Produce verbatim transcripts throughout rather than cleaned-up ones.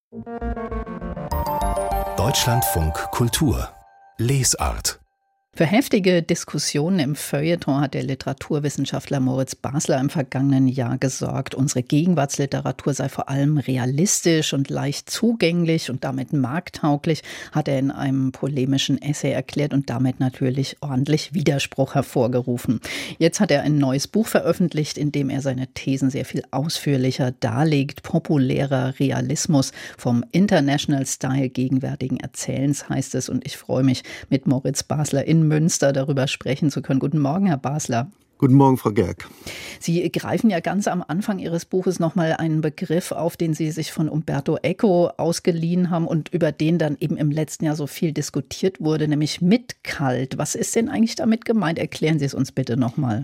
Deutschlandfunk Kultur Lesart. Für heftige Diskussionen im Feuilleton hat der Literaturwissenschaftler Moritz Basler im vergangenen Jahr gesorgt. Unsere Gegenwartsliteratur sei vor allem realistisch und leicht zugänglich und damit markttauglich, hat er in einem polemischen Essay erklärt und damit natürlich ordentlich Widerspruch hervorgerufen. Jetzt hat er ein neues Buch veröffentlicht, in dem er seine Thesen sehr viel ausführlicher darlegt. Populärer Realismus vom International Style gegenwärtigen Erzählens heißt es, und ich freue mich, mit Moritz Basler in Münster darüber sprechen zu können. Guten Morgen, Herr Basler. Guten Morgen, Frau Gerg. Sie greifen ja ganz am Anfang Ihres Buches nochmal einen Begriff auf, den Sie sich von Umberto Eco ausgeliehen haben und über den dann eben im letzten Jahr so viel diskutiert wurde, nämlich Mitkalt. Was ist denn eigentlich damit gemeint? Erklären Sie es uns bitte nochmal.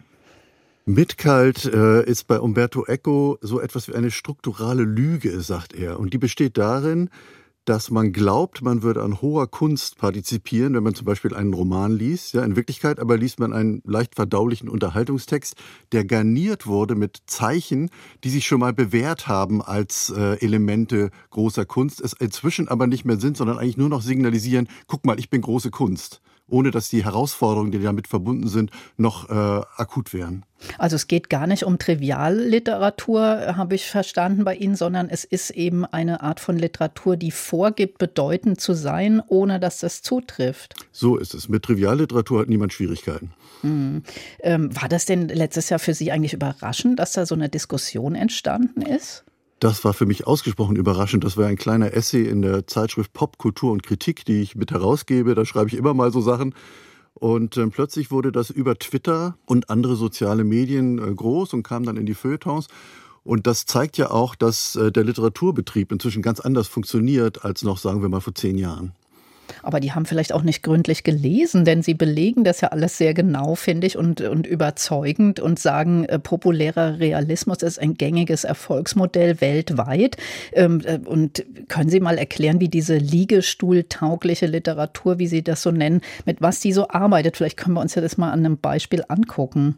Mitkalt äh, ist bei Umberto Eco so etwas wie eine strukturale Lüge, sagt er. Und die besteht darin, dass man glaubt, man würde an hoher Kunst partizipieren, wenn man zum Beispiel einen Roman liest. Ja, in Wirklichkeit aber liest man einen leicht verdaulichen Unterhaltungstext, der garniert wurde mit Zeichen, die sich schon mal bewährt haben als äh, Elemente großer Kunst, es inzwischen aber nicht mehr sind, sondern eigentlich nur noch signalisieren, guck mal, ich bin große Kunst, ohne dass die Herausforderungen, die damit verbunden sind, noch äh, akut wären. Also es geht gar nicht um Trivialliteratur, habe ich verstanden bei Ihnen, sondern es ist eben eine Art von Literatur, die vorgibt, bedeutend zu sein, ohne dass das zutrifft. So ist es. Mit Trivialliteratur hat niemand Schwierigkeiten. Hm. Ähm, war das denn letztes Jahr für Sie eigentlich überraschend, dass da so eine Diskussion entstanden ist? Das war für mich ausgesprochen überraschend. Das war ein kleiner Essay in der Zeitschrift Pop, Kultur und Kritik, die ich mit herausgebe. Da schreibe ich immer mal so Sachen. Und äh, plötzlich wurde das über Twitter und andere soziale Medien äh, groß und kam dann in die Feuilletons. Und das zeigt ja auch, dass äh, der Literaturbetrieb inzwischen ganz anders funktioniert als noch, sagen wir mal, vor zehn Jahren. Aber die haben vielleicht auch nicht gründlich gelesen, denn sie belegen das ja alles sehr genau, finde ich, und, und überzeugend und sagen, äh, populärer Realismus ist ein gängiges Erfolgsmodell weltweit. Ähm, äh, und können Sie mal erklären, wie diese liegestuhltaugliche Literatur, wie Sie das so nennen, mit was die so arbeitet? Vielleicht können wir uns ja das mal an einem Beispiel angucken.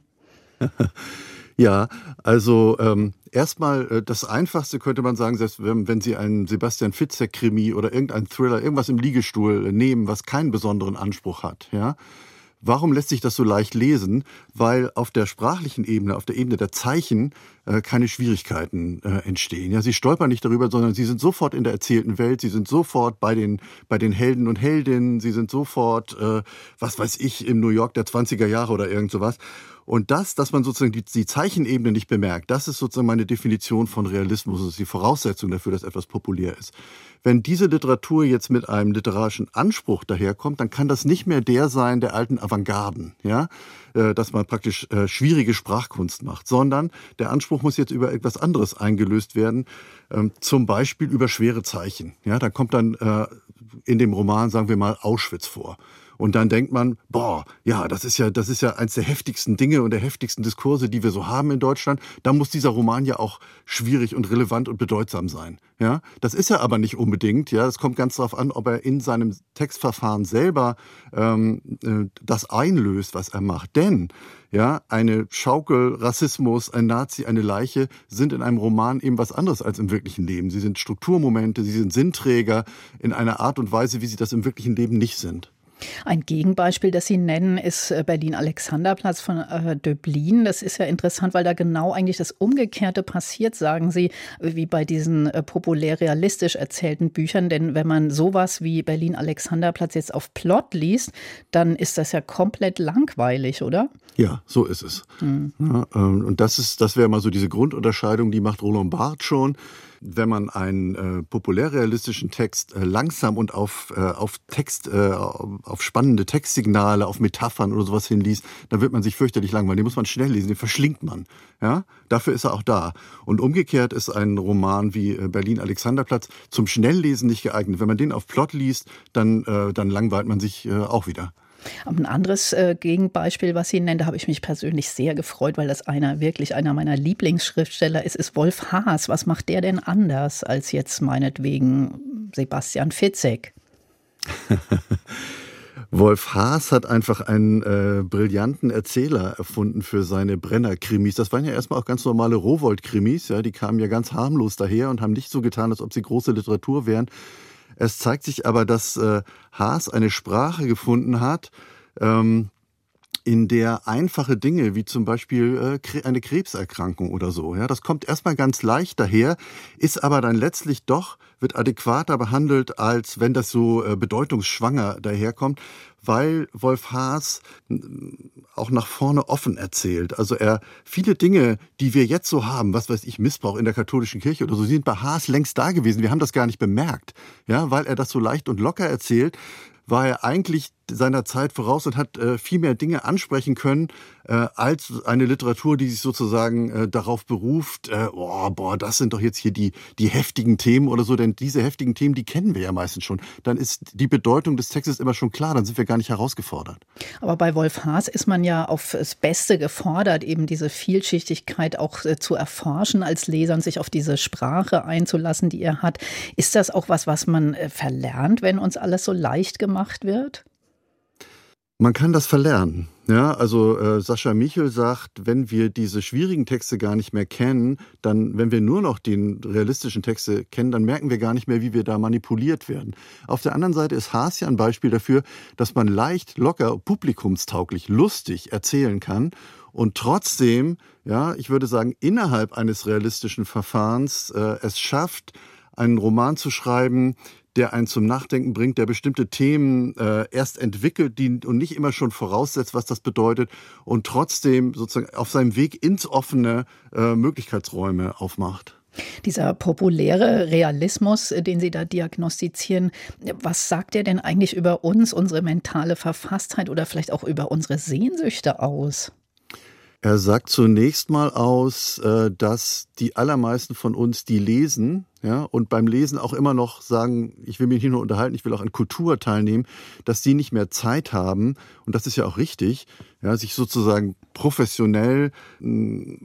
Ja, also ähm, erstmal äh, das Einfachste könnte man sagen, selbst wenn, wenn Sie einen Sebastian Fitzek-Krimi oder irgendeinen Thriller, irgendwas im Liegestuhl äh, nehmen, was keinen besonderen Anspruch hat, ja. Warum lässt sich das so leicht lesen? Weil auf der sprachlichen Ebene, auf der Ebene der Zeichen äh, keine Schwierigkeiten äh, entstehen. Ja, Sie stolpern nicht darüber, sondern Sie sind sofort in der erzählten Welt, Sie sind sofort bei den, bei den Helden und Heldinnen, Sie sind sofort, äh, was weiß ich, im New York der zwanziger Jahre oder irgend sowas. Und das, dass man sozusagen die, die Zeichenebene nicht bemerkt, das ist sozusagen meine Definition von Realismus. Das ist die Voraussetzung dafür, dass etwas populär ist. Wenn diese Literatur jetzt mit einem literarischen Anspruch daherkommt, dann kann das nicht mehr der sein der alten Avantgarden, ja, dass man praktisch äh, schwierige Sprachkunst macht, sondern der Anspruch muss jetzt über etwas anderes eingelöst werden, ähm, zum Beispiel über schwere Zeichen. Ja, da kommt dann äh, in dem Roman, sagen wir mal, Auschwitz vor. Und dann denkt man, boah, ja, das ist ja, das ist ja eins der heftigsten Dinge und der heftigsten Diskurse, die wir so haben in Deutschland. Da muss dieser Roman ja auch schwierig und relevant und bedeutsam sein. Ja, das ist er aber nicht unbedingt. Ja, es kommt ganz darauf an, ob er in seinem Textverfahren selber ähm, äh, das einlöst, was er macht. Denn ja, eine Schaukel, Rassismus, ein Nazi, eine Leiche sind in einem Roman eben was anderes als im wirklichen Leben. Sie sind Strukturmomente, sie sind Sinnträger in einer Art und Weise, wie sie das im wirklichen Leben nicht sind. Ein Gegenbeispiel, das Sie nennen, ist Berlin-Alexanderplatz von äh, Döblin. Das ist ja interessant, weil da genau eigentlich das Umgekehrte passiert, sagen Sie, wie bei diesen äh, populär-realistisch erzählten Büchern. Denn wenn man sowas wie Berlin-Alexanderplatz jetzt auf Plot liest, dann ist das ja komplett langweilig, oder? Ja, so ist es. Mhm. Ja, und das ist, das wäre mal so diese Grundunterscheidung, die macht Roland Barthes schon. Wenn man einen äh, populärrealistischen Text äh, langsam und auf, äh, auf Text, äh, auf spannende Textsignale, auf Metaphern oder sowas hinliest, dann wird man sich fürchterlich langweilen. Den muss man schnell lesen, den verschlingt man. Ja? Dafür ist er auch da. Und umgekehrt ist ein Roman wie äh, Berlin-Alexanderplatz zum Schnelllesen nicht geeignet. Wenn man den auf Plot liest, dann, äh, dann langweilt man sich äh, auch wieder. Aber ein anderes äh, Gegenbeispiel, was Sie nennen, da habe ich mich persönlich sehr gefreut, weil das einer wirklich einer meiner Lieblingsschriftsteller ist, ist Wolf Haas. Was macht der denn anders als jetzt meinetwegen Sebastian Fitzek? Wolf Haas hat einfach einen äh, brillanten Erzähler erfunden für seine Brenner-Krimis. Das waren ja erstmal auch ganz normale Rowohlt-Krimis. Ja, die kamen ja ganz harmlos daher und haben nicht so getan, als ob sie große Literatur wären. Es zeigt sich aber, dass äh, Haas eine Sprache gefunden hat, ähm, in der einfache Dinge, wie zum Beispiel äh, eine Krebserkrankung oder so, ja, das kommt erstmal ganz leicht daher, ist aber dann letztlich doch, wird adäquater behandelt, als wenn das so äh, bedeutungsschwanger daherkommt, weil Wolf Haas auch nach vorne offen erzählt. Also er, viele Dinge, die wir jetzt so haben, was weiß ich, Missbrauch in der katholischen Kirche oder so, sind bei Haas längst da gewesen. Wir haben das gar nicht bemerkt, ja, weil er das so leicht und locker erzählt, war er eigentlich seiner Zeit voraus und hat äh, viel mehr Dinge ansprechen können, äh, als eine Literatur, die sich sozusagen äh, darauf beruft, äh, oh, boah, das sind doch jetzt hier die, die heftigen Themen oder so, denn diese heftigen Themen, die kennen wir ja meistens schon. Dann ist die Bedeutung des Textes immer schon klar, dann sind wir gar nicht herausgefordert. Aber bei Wolf Haas ist man ja aufs Beste gefordert, eben diese Vielschichtigkeit auch äh, zu erforschen als Leser und sich auf diese Sprache einzulassen, die er hat. Ist das auch was, was man äh, verlernt, wenn uns alles so leicht gemacht wird? Man kann das verlernen. Ja, also äh, Sascha Michel sagt, wenn wir diese schwierigen Texte gar nicht mehr kennen, dann, wenn wir nur noch die realistischen Texte kennen, dann merken wir gar nicht mehr, wie wir da manipuliert werden. Auf der anderen Seite ist Haas ja ein Beispiel dafür, dass man leicht, locker, publikumstauglich, lustig erzählen kann und trotzdem, ja, ich würde sagen, innerhalb eines realistischen Verfahrens äh, es schafft, einen Roman zu schreiben, der einen zum Nachdenken bringt, der bestimmte Themen äh, erst entwickelt die, und nicht immer schon voraussetzt, was das bedeutet und trotzdem sozusagen auf seinem Weg ins offene äh, Möglichkeitsräume aufmacht. Dieser populäre Realismus, den Sie da diagnostizieren, was sagt er denn eigentlich über uns, unsere mentale Verfasstheit oder vielleicht auch über unsere Sehnsüchte aus? Er sagt zunächst mal aus, dass die allermeisten von uns, die lesen, ja, und beim Lesen auch immer noch sagen, ich will mich nicht nur unterhalten, ich will auch an Kultur teilnehmen, dass die nicht mehr Zeit haben, und das ist ja auch richtig, ja, sich sozusagen professionell mh,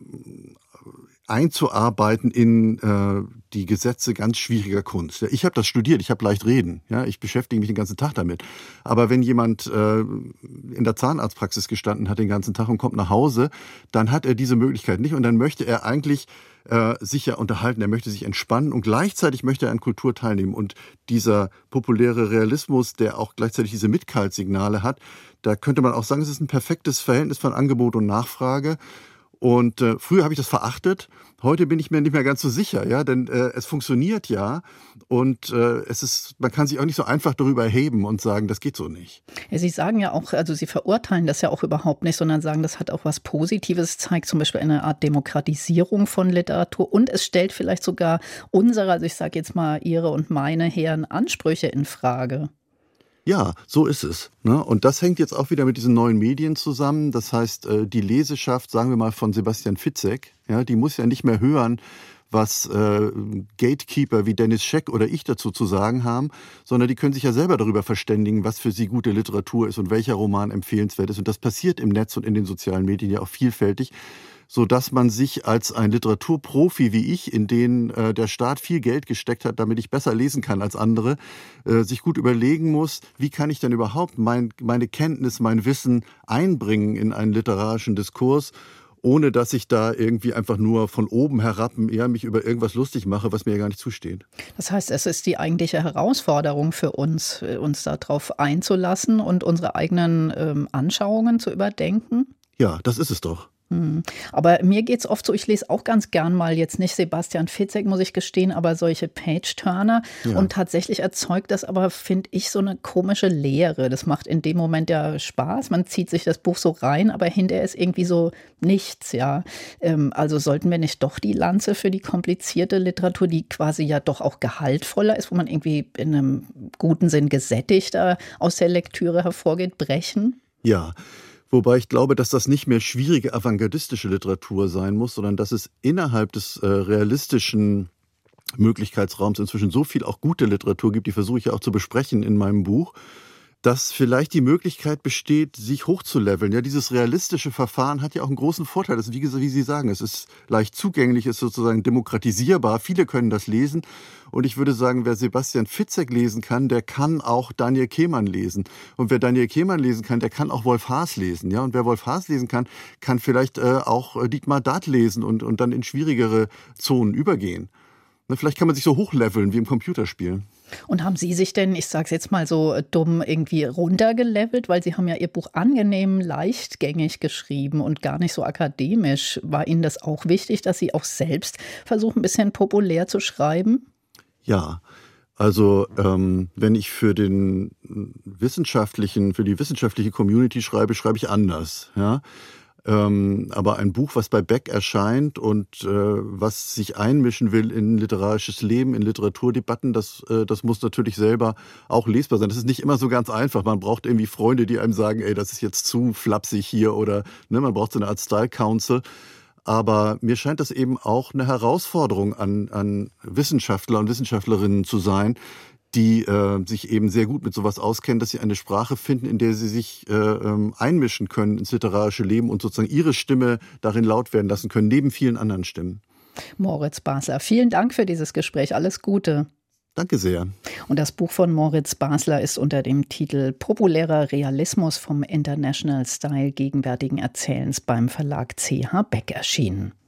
einzuarbeiten in äh, die Gesetze ganz schwieriger Kunst. Ja, ich habe das studiert, ich habe leicht reden, ja, ich beschäftige mich den ganzen Tag damit. Aber wenn jemand äh, in der Zahnarztpraxis gestanden hat den ganzen Tag und kommt nach Hause, dann hat er diese Möglichkeit nicht und dann möchte er eigentlich äh, sich ja unterhalten, er möchte sich entspannen und gleichzeitig möchte er an Kultur teilnehmen. Und dieser populäre Realismus, der auch gleichzeitig diese Mitkaltsignale hat, da könnte man auch sagen, es ist ein perfektes Verhältnis von Angebot und Nachfrage. Und äh, früher habe ich das verachtet, heute bin ich mir nicht mehr ganz so sicher, ja, denn äh, es funktioniert ja und äh, es ist, man kann sich auch nicht so einfach darüber erheben und sagen, das geht so nicht. Ja, Sie sagen ja auch, also Sie verurteilen das ja auch überhaupt nicht, sondern sagen, das hat auch was Positives, zeigt zum Beispiel eine Art Demokratisierung von Literatur und es stellt vielleicht sogar unsere, also ich sage jetzt mal Ihre und meine hehren Ansprüche in Frage. Ja, so ist es. Ne? Und das hängt jetzt auch wieder mit diesen neuen Medien zusammen. Das heißt, die Leseschaft, sagen wir mal von Sebastian Fitzek, ja, die muss ja nicht mehr hören, was äh, Gatekeeper wie Dennis Scheck oder ich dazu zu sagen haben, sondern die können sich ja selber darüber verständigen, was für sie gute Literatur ist und welcher Roman empfehlenswert ist. Und das passiert im Netz und in den sozialen Medien ja auch vielfältig, so dass man sich als ein Literaturprofi wie ich, in den äh, der Staat viel Geld gesteckt hat, damit ich besser lesen kann als andere, äh, sich gut überlegen muss, wie kann ich denn überhaupt mein, meine Kenntnis, mein Wissen einbringen in einen literarischen Diskurs, ohne dass ich da irgendwie einfach nur von oben herab eher mich über irgendwas lustig mache, was mir ja gar nicht zusteht. Das heißt, es ist die eigentliche Herausforderung für uns, uns darauf einzulassen und unsere eigenen ähm, Anschauungen zu überdenken? Ja, das ist es doch. Aber mir geht's oft so, ich lese auch ganz gern mal, jetzt nicht Sebastian Fitzek, muss ich gestehen, aber solche Page-Turner. Ja. Und tatsächlich erzeugt das aber, finde ich, so eine komische Leere. Das macht in dem Moment ja Spaß. Man zieht sich das Buch so rein, aber hinterher ist irgendwie so nichts, ja. Also sollten wir nicht doch die Lanze für die komplizierte Literatur, die quasi ja doch auch gehaltvoller ist, wo man irgendwie in einem guten Sinn gesättigter aus der Lektüre hervorgeht, brechen? Ja. Wobei ich glaube, dass das nicht mehr schwierige avantgardistische Literatur sein muss, sondern dass es innerhalb des äh, realistischen Möglichkeitsraums inzwischen so viel auch gute Literatur gibt, die versuche ich ja auch zu besprechen in meinem Buch, dass vielleicht die Möglichkeit besteht, sich hochzuleveln. Ja, dieses realistische Verfahren hat ja auch einen großen Vorteil. Das ist, wie gesagt, wie Sie sagen, es ist leicht zugänglich, ist sozusagen demokratisierbar. Viele können das lesen. Und ich würde sagen, wer Sebastian Fitzek lesen kann, der kann auch Daniel Kehlmann lesen. Und wer Daniel Kehlmann lesen kann, der kann auch Wolf Haas lesen. Ja, und wer Wolf Haas lesen kann, kann vielleicht äh, auch Dietmar Dart lesen und, und dann in schwierigere Zonen übergehen. Na, vielleicht kann man sich so hochleveln wie im Computerspiel. Und haben Sie sich denn, ich sage es jetzt mal so dumm, irgendwie runtergelevelt? Weil Sie haben ja Ihr Buch angenehm leichtgängig geschrieben und gar nicht so akademisch. War Ihnen das auch wichtig, dass Sie auch selbst versuchen, ein bisschen populär zu schreiben? Ja, also ähm, wenn ich für den wissenschaftlichen, für die wissenschaftliche Community schreibe, schreibe ich anders. Ja. Ähm, aber ein Buch, was bei Beck erscheint und äh, was sich einmischen will in literarisches Leben, in Literaturdebatten, das, äh, das muss natürlich selber auch lesbar sein. Das ist nicht immer so ganz einfach. Man braucht irgendwie Freunde, die einem sagen, ey, das ist jetzt zu flapsig hier oder ne, man braucht so eine Art Style Council. Aber mir scheint das eben auch eine Herausforderung an, an Wissenschaftler und Wissenschaftlerinnen zu sein, die äh, sich eben sehr gut mit sowas auskennen, dass sie eine Sprache finden, in der sie sich äh, ähm, einmischen können ins literarische Leben und sozusagen ihre Stimme darin laut werden lassen können, neben vielen anderen Stimmen. Moritz Basler, vielen Dank für dieses Gespräch. Alles Gute. Danke sehr. Und das Buch von Moritz Basler ist unter dem Titel Populärer Realismus vom International Style gegenwärtigen Erzählens beim Verlag C H Beck erschienen.